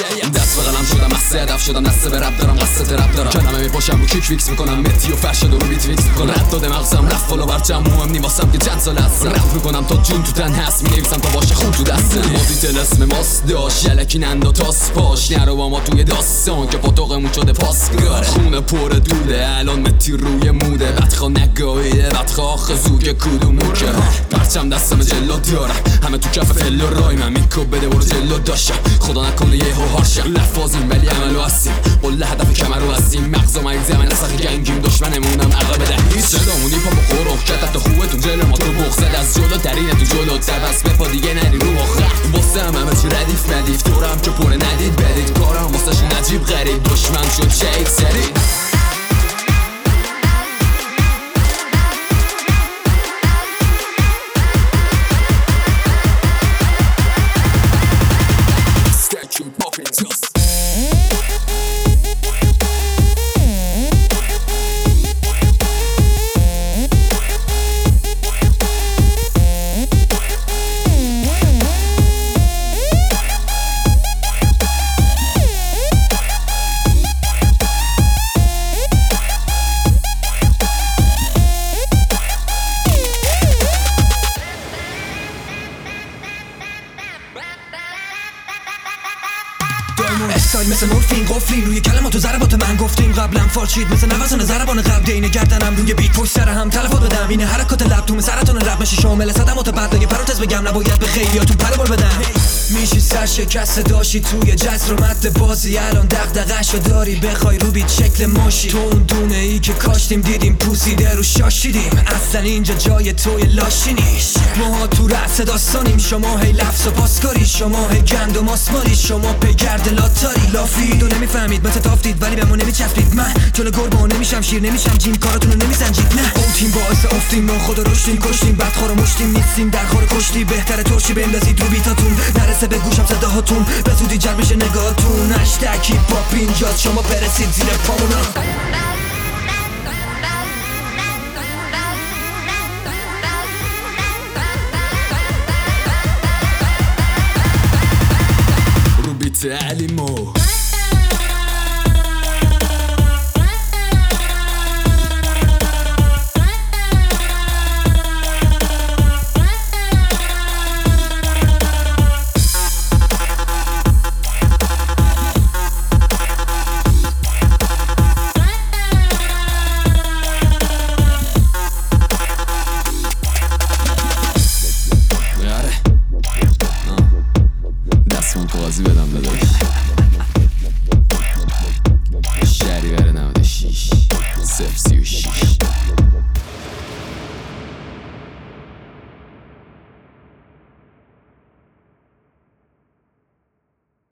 دست به قلم شدم مست هدف شدم دست به رب دارم قصد رب دارم کلمه میپاشم رو کیک فیکس میکنم متی و فرشد و رو بیت ویکس میکنم رد داده مغزم رفت فالو برچم مهم نی واسم که چند سال هستم رپ میکنم تا جون تو تن هست مینویسم تا باشه خون تو دستم مازی تلسم ماست داشت یلکی نندا تاس پاش نرو با ما توی داستان که پاتاقمون شده پاسگار خونه پر دوده الان متی روی موده بدخوا نگاهیه بدخوا آخه زوگ کدوم موکه پرچم دستم جلو دارم همه تو کف فلو رای من میکو بده برو جلو داشتم خدا نکنه یه هارشم لفاظیم ولی عملو هستیم قله هدف کمرو هستیم مغزا مریضی من نسخ گنگیم دشمنمونم عقب دهی صدامونی پا با قروخ کتت خوبتون جلو ما تو بغزد از جلو درینه تو جلو بس به پا دیگه نری رو آخر واسه همه چی ردیف مدیف دورم که پره ندید بدید کارم واسه شون عجیب غریب دشمن شد شیک سری استایل مثل مورفین قفلین روی کلمات و ضربات من گفتیم قبلا فارچید مثل نوازان ضربان قلب دینه گردنم روی بیت پشت سر هم تلفات بدم اینه حرکات لب تو سرطان رب میشه شامل صدمات بعد اگه پرانتز بگم نباید به خیلیاتون پر بال بدم میشی سر شکسته داشی توی جزر و مد بازی الان دغدغه‌شو داری بخوای رو بیت شکل ماشی تو اون دونه ای که کاشتیم دیدیم پوسیده رو شاشیدیم اصلا اینجا جای توی لاشی نیست ما تو رأس داستانیم شما هی لفظ و پاسکاری شما هی گند و ماسمالی شما پیگرد لاتاری لافید و نمیفهمید مثل تافتید ولی به ما نمیچسبید من جلو گربه نمیشم شیر نمیشم جیم کاراتونو نمیسنجید نه اون تیم باعث افتیم ما خدا رشدیم کشتیم بدخوار و مشتیم نیستیم در خور کشتی بهتره ترشی بندازید رو بیتاتون نرسه به گوشم صداهاتون به زودی جلب بشه نگاهتون هشتگ هیپ هاپ اینجاست شما برسید زیر پامونا